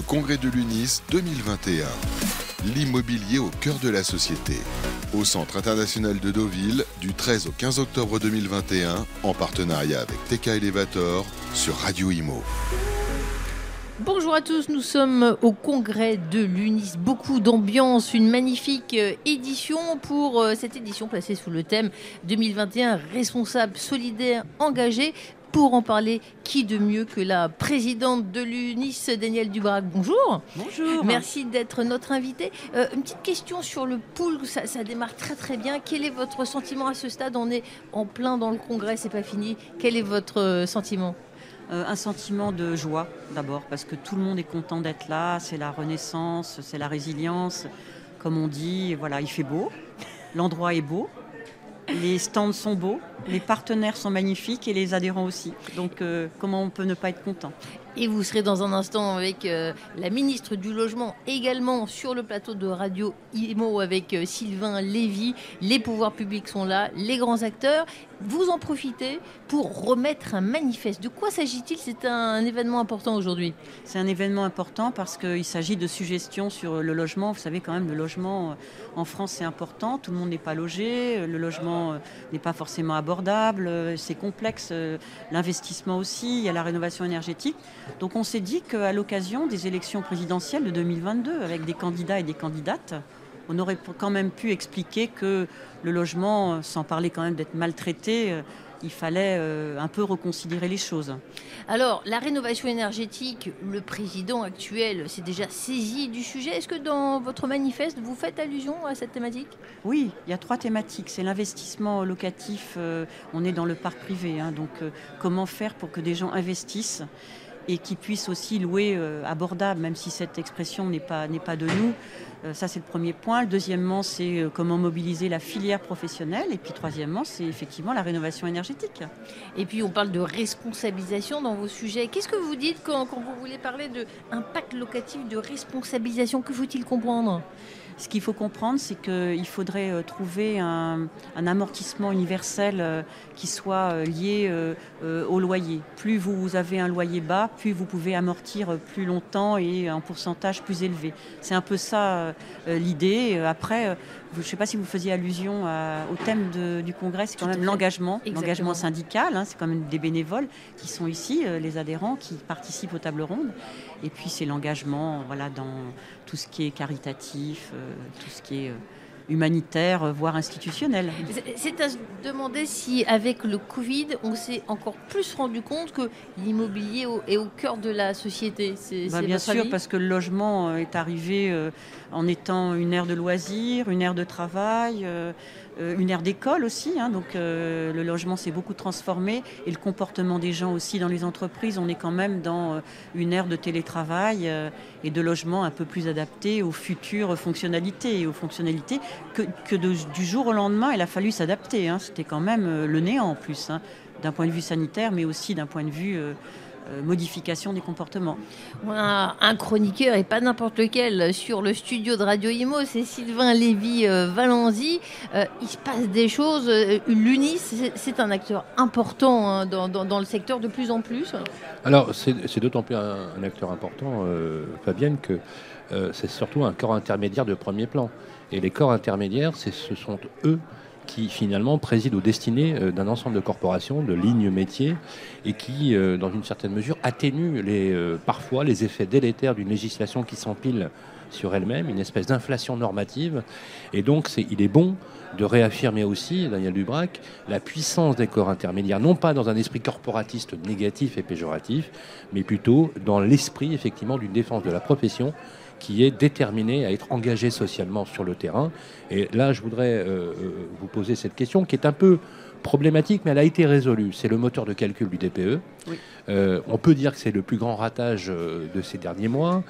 congrès de l'UNIS 2021. L'immobilier au cœur de la société. Au Centre international de Deauville, du 13 au 15 octobre 2021, en partenariat avec TK Elevator sur Radio Imo. Bonjour à tous, nous sommes au congrès de l'UNIS. Beaucoup d'ambiance, une magnifique édition pour cette édition placée sous le thème 2021 responsable, solidaire, engagé. Pour en parler, qui de mieux que la présidente de l'UNIS, Danielle Dubrac. Bonjour. Bonjour. Merci d'être notre invitée. Une petite question sur le pool, ça démarre très très bien. Quel est votre sentiment à ce stade? On est en plein dans le congrès, c'est pas fini. Quel est votre sentiment? Un sentiment de joie d'abord, parce que tout le monde est content d'être là. C'est la renaissance, c'est la résilience. Comme on dit, voilà, il fait beau, l'endroit est beau. Les stands sont beaux, les partenaires sont magnifiques et les adhérents aussi. Donc comment on peut ne pas être content? Et vous serez dans un instant avec la ministre du Logement, également sur le plateau de Radio Imo avec Sylvain Lévy. Les pouvoirs publics sont là, les grands acteurs. Vous en profitez pour remettre un manifeste. De quoi s'agit-il? C'est un événement important aujourd'hui. C'est un événement important parce qu'il s'agit de suggestions sur le logement. Vous savez quand même, le logement en France, c'est important. Tout le monde n'est pas logé. Le logement n'est pas forcément abordable. C'est complexe. L'investissement aussi. Il y a la rénovation énergétique. Donc on s'est dit qu'à l'occasion des élections présidentielles de 2022, avec des candidats et des candidates, on aurait quand même pu expliquer que le logement, sans parler quand même d'être maltraité, il fallait un peu reconsidérer les choses. Alors, la rénovation énergétique, le président actuel s'est déjà saisi du sujet. Est-ce que dans votre manifeste, vous faites allusion à cette thématique? Oui, il y a 3 thématiques. C'est l'investissement locatif, on est dans le parc privé, donc comment faire pour que des gens investissent et qui puissent aussi louer abordable, même si cette expression n'est pas de nous. Ça, c'est le premier point. Deuxièmement, c'est comment mobiliser la filière professionnelle. Et puis, troisièmement, c'est effectivement la rénovation énergétique. Et puis, on parle de responsabilisation dans vos sujets. Qu'est-ce que vous dites quand vous voulez parler d'impact locatif, de responsabilisation? Que faut-il comprendre? Ce qu'il faut comprendre, c'est qu'il faudrait trouver un amortissement universel qui soit lié au loyer. Plus vous avez un loyer bas, plus vous pouvez amortir plus longtemps et un pourcentage plus élevé. C'est un peu ça l'idée. Après, je ne sais pas si vous faisiez allusion au thème du congrès, c'est quand même l'engagement syndical. C'est quand même des bénévoles qui sont ici, les adhérents qui participent aux tables rondes. Et puis c'est l'engagement dans tout ce qui est caritatif, tout ce qui est humanitaire, voire institutionnel. C'est à se demander si, avec le Covid, on s'est encore plus rendu compte que l'immobilier est au cœur de la société. Bien sûr, parce que le logement est arrivé en étant une aire de loisirs, une aire de travail, une aire d'école aussi. Donc le logement s'est beaucoup transformé et le comportement des gens aussi dans les entreprises. On est quand même dans une ère de télétravail et de logement un peu plus adapté aux futures fonctionnalités et aux fonctionnalités que du jour au lendemain, il a fallu s'adapter. C'était quand même le néant en plus, d'un point de vue sanitaire, mais aussi d'un point de vue modification des comportements. On a un chroniqueur, et pas n'importe lequel, sur le studio de Radio Imo, c'est Sylvain Lévy-Valenzy. Il se passe des choses. L'UNIS, c'est un acteur important dans le secteur de plus en plus. Alors, c'est d'autant plus un acteur important, Fabienne, que c'est surtout un corps intermédiaire de premier plan. Et les corps intermédiaires, ce sont eux qui finalement président aux destinées d'un ensemble de corporations, de lignes métiers, et qui, dans une certaine mesure, atténuent parfois les effets délétères d'une législation qui s'empile sur elle-même, une espèce d'inflation normative. Et donc, il est bon de réaffirmer aussi, Danielle Dubrac, la puissance des corps intermédiaires, non pas dans un esprit corporatiste négatif et péjoratif, mais plutôt dans l'esprit, effectivement, d'une défense de la profession qui est déterminé à être engagé socialement sur le terrain. Et là, je voudrais vous poser cette question qui est un peu problématique, mais elle a été résolue. C'est le moteur de calcul du DPE. Oui. On peut dire que c'est le plus grand ratage de ces derniers mois.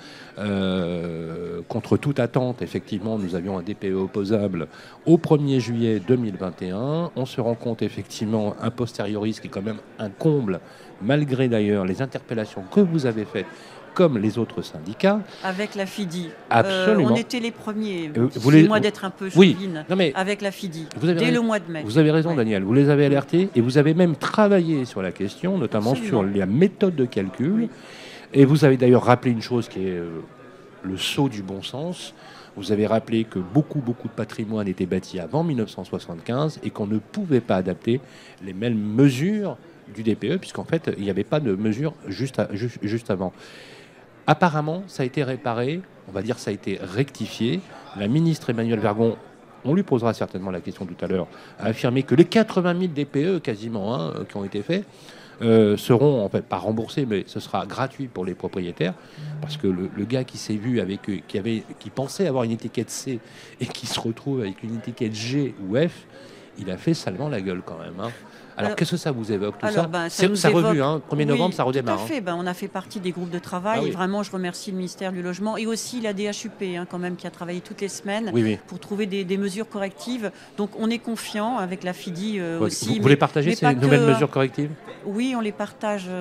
Contre toute attente, effectivement, nous avions un DPE opposable au 1er juillet 2021. On se rend compte, effectivement, a posteriori, ce qui est quand même un comble, malgré d'ailleurs les interpellations que vous avez faites, comme les autres syndicats. Avec la FIDI. Absolument. On était les premiers. Excusez-moi d'être un peu chauvine. Oui, mais avec la FIDI, dès le mois de mai. Vous avez raison, Daniel. Vous les avez alertés et vous avez même travaillé sur la question, notamment sur la méthode de calcul. Oui. Et vous avez d'ailleurs rappelé une chose qui est le sceau du bon sens. Vous avez rappelé que beaucoup de patrimoine était bâti avant 1975 et qu'on ne pouvait pas adapter les mêmes mesures du DPE, puisqu'en fait, il n'y avait pas de mesures juste avant. Apparemment, ça a été réparé, on va dire ça a été rectifié. La ministre Emmanuelle Vergon, on lui posera certainement la question tout à l'heure, a affirmé que les 80 000 DPE quasiment qui ont été faits seront en fait pas remboursés, mais ce sera gratuit pour les propriétaires, parce que le gars qui s'est vu avec qui pensait avoir une étiquette C et qui se retrouve avec une étiquette G ou F, il a fait salement la gueule quand même. Alors, qu'est-ce que ça vous évoque tout ça ça revue, 1er novembre, ça redémarre. Tout à fait. On a fait partie des groupes de travail. Et vraiment, je remercie le ministère du Logement et aussi la DHUP, quand même, qui a travaillé toutes les semaines pour trouver des mesures correctives. Donc, on est confiant avec la FIDI aussi. Vous les partagez, ces nouvelles mesures correctives ? Oui, on les partage.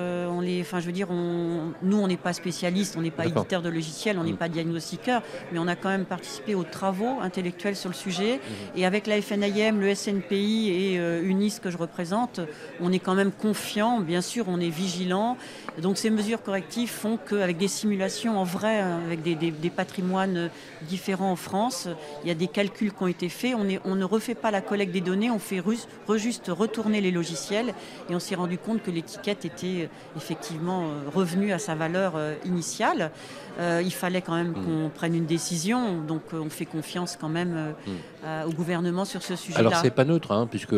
Nous, on n'est pas spécialistes, on n'est pas éditeur de logiciels, on n'est pas diagnostiqueur, mais on a quand même participé aux travaux intellectuels sur le sujet. Et avec la FNIM, le SNPI et UNIS que je représente, on est quand même confiant, bien sûr, on est vigilant. Donc ces mesures correctives font qu'avec des simulations en vrai, avec des patrimoines différents en France, il y a des calculs qui ont été faits. On ne refait pas la collecte des données, on fait juste retourner les logiciels et on s'est rendu compte que l'étiquette était effectivement revenue à sa valeur initiale. Il fallait quand même qu'on prenne une décision, donc on fait confiance quand même au gouvernement sur ce sujet-là. Alors c'est pas neutre, puisque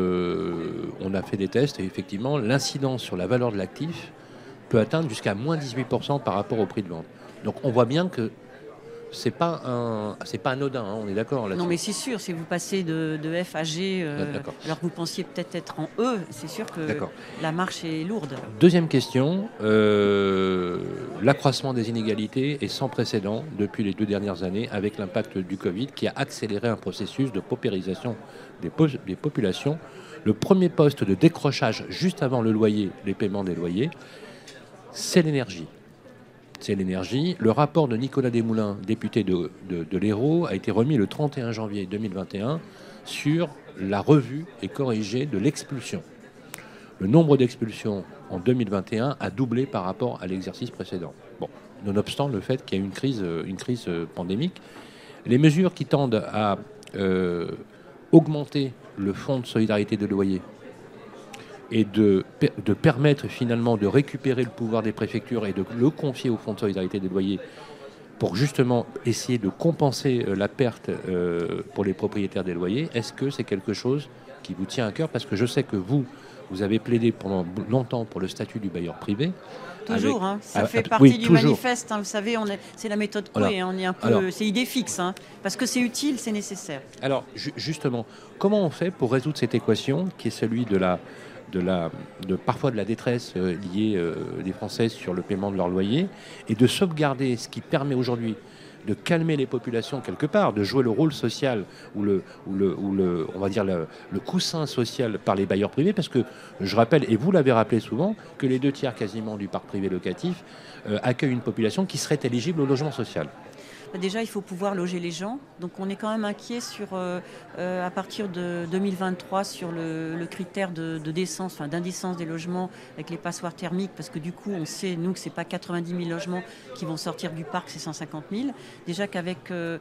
on a fait des tests et effectivement l'incidence sur la valeur de l'actif peut atteindre jusqu'à moins 18% par rapport au prix de vente. Donc on voit bien que c'est pas anodin, on est d'accord là-dessus. Non mais c'est sûr, si vous passez de F à G, alors que vous pensiez peut-être être en E, c'est sûr que la marche est lourde. Deuxième question, l'accroissement des inégalités est sans précédent depuis les 2 dernières années avec l'impact du Covid qui a accéléré un processus de paupérisation des populations. Le premier poste de décrochage juste avant le loyer, les paiements des loyers, c'est l'énergie. Le rapport de Nicolas Desmoulins, député de l'Hérault, a été remis le 31 janvier 2021 sur la revue et corrigée de l'expulsion. Le nombre d'expulsions en 2021 a doublé par rapport à l'exercice précédent. Bon, nonobstant le fait qu'il y a une crise pandémique, les mesures qui tendent à augmenter le fonds de solidarité de loyer et de permettre finalement de récupérer le pouvoir des préfectures et de le confier au fonds de solidarité des loyers pour justement essayer de compenser la perte pour les propriétaires des loyers, est-ce que c'est quelque chose qui vous tient à cœur ? Parce que je sais que vous avez plaidé pendant longtemps pour le statut du bailleur privé. Toujours, ça fait partie du manifeste. Vous savez, c'est la méthode Coué. On est un peu, c'est idée fixe, parce que c'est utile, c'est nécessaire. Alors, justement, comment on fait pour résoudre cette équation qui est celui parfois de la détresse liée des Français sur le paiement de leur loyer et de sauvegarder ce qui permet aujourd'hui de calmer les populations quelque part, de jouer le rôle social ou on va dire le coussin social par les bailleurs privés, parce que je rappelle, et vous l'avez rappelé souvent, que les 2/3 quasiment du parc privé locatif accueillent une population qui serait éligible au logement social. Déjà, il faut pouvoir loger les gens. Donc, on est quand même inquiet à partir de 2023 sur le critère d'indécence des logements avec les passoires thermiques, parce que du coup, on sait, nous, que ce n'est pas 90 000 logements qui vont sortir du parc, c'est 150 000. Déjà qu'avec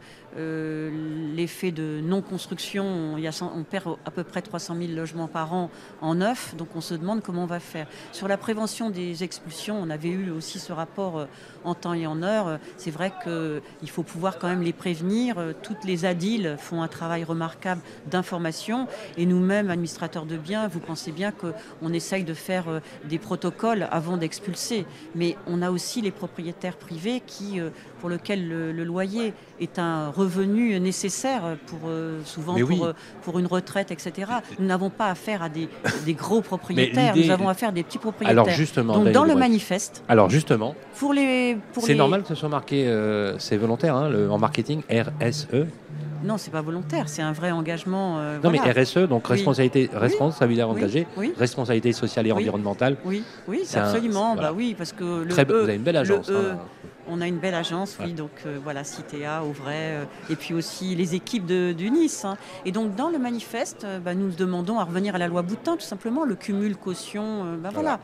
l'effet de non-construction, on perd à peu près 300 000 logements par an en neuf. Donc, on se demande comment on va faire. Sur la prévention des expulsions, on avait eu aussi ce rapport en temps et en heure. C'est vrai qu'il faut pouvoir quand même les prévenir. Toutes les ADIL font un travail remarquable d'information et nous-mêmes, administrateurs de biens, vous pensez bien qu'on essaye de faire des protocoles avant d'expulser. Mais on a aussi les propriétaires privés pour lesquels le loyer est un revenu nécessaire pour une retraite, etc. Nous n'avons pas affaire à des gros propriétaires, nous avons affaire à des petits propriétaires. Alors justement, donc dans le manifeste, c'est normal que ce soit marqué, c'est volontaire, en marketing, RSE. Non, c'est pas volontaire, c'est un vrai engagement. Mais RSE, donc responsabilité engagée, responsabilité sociale et environnementale. Oui, absolument. Parce que vous avez une belle agence. On a une belle agence, donc Citéa, Auvray, et puis aussi les équipes du Nice. Et donc dans le manifeste, nous demandons à revenir à la loi Boutin, tout simplement, le cumul caution,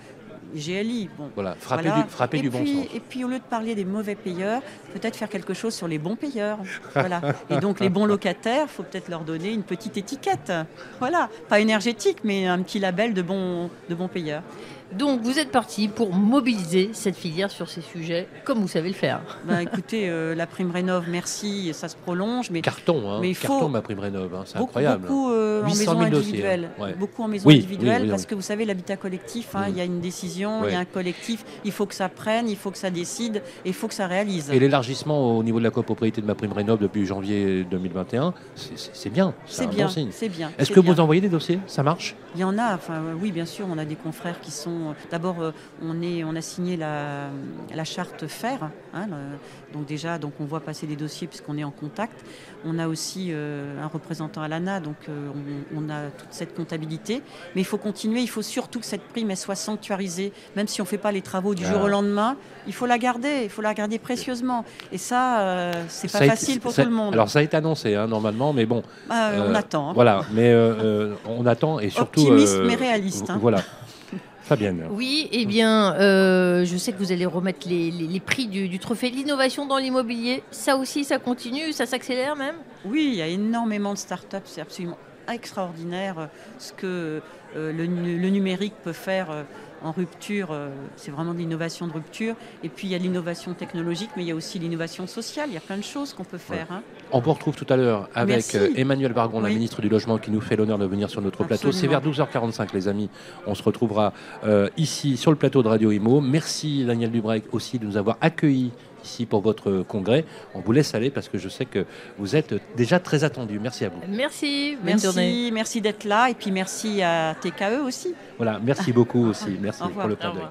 GLI. Bon, voilà, frapper du bon sens. Et puis, au lieu de parler des mauvais payeurs, peut-être faire quelque chose sur les bons payeurs. Voilà. Et donc, les bons locataires, il faut peut-être leur donner une petite étiquette. Voilà. Pas énergétique, mais un petit label de bons payeurs. Donc, vous êtes parti pour mobiliser cette filière sur ces sujets, comme vous savez le faire. Écoutez, la prime rénov, merci, ça se prolonge. Mais carton, mais carton ma prime rénov, c'est incroyable. Beaucoup en maison individuelle. Ouais. Beaucoup en maison individuelle, parce que vous savez, l'habitat collectif, il y a une décision, il y a un collectif, il faut que ça prenne, il faut que ça décide, et il faut que ça réalise. Et l'élargissement au niveau de la copropriété de ma prime rénov depuis janvier 2021, c'est bien. C'est bien, bon signe. C'est bien. Est-ce que vous envoyez des dossiers? Ça marche? Il y en a, oui, bien sûr, on a des confrères qui sont... D'abord, on a signé la charte FER, donc on voit passer des dossiers puisqu'on est en contact. On a aussi un représentant à l'ANA, donc on a toute cette comptabilité. Mais il faut continuer, il faut surtout que cette prime elle soit sanctuarisée, même si on ne fait pas les travaux du jour au lendemain, il faut la garder précieusement. Et ça, c'est pas facile pour tout le monde. Alors ça a été annoncé normalement, mais bon. On attend. Voilà, mais on attend et surtout... Optimiste mais réaliste. Voilà. Fabienne. Oui, eh bien, je sais que vous allez remettre les prix du trophée de l'innovation dans l'immobilier. Ça aussi, ça continue, ça s'accélère même? Oui, il y a énormément de start-up, c'est absolument extraordinaire ce que le numérique peut faire en rupture. C'est vraiment de l'innovation de rupture. Et puis il y a l'innovation technologique, mais il y a aussi l'innovation sociale. Il y a plein de choses qu'on peut faire. Ouais. On vous retrouve tout à l'heure avec Emmanuelle Bargon, la ministre du Logement, qui nous fait l'honneur de venir sur notre plateau. C'est vers 12h45, les amis. On se retrouvera ici sur le plateau de Radio Imo. Merci Daniel Dubreuil aussi de nous avoir accueillis ici pour votre congrès. On vous laisse aller parce que je sais que vous êtes déjà très attendus. Merci à vous. Merci, bonne journée. Merci d'être là et puis merci à TKE aussi. Voilà, merci beaucoup aussi. Merci pour le clin d'œil.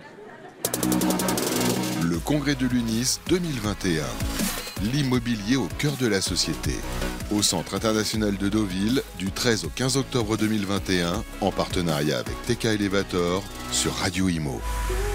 Le congrès de l'UNIS 2021. L'immobilier au cœur de la société. Au Centre international de Deauville, du 13 au 15 octobre 2021, en partenariat avec TK Elevator sur Radio Imo.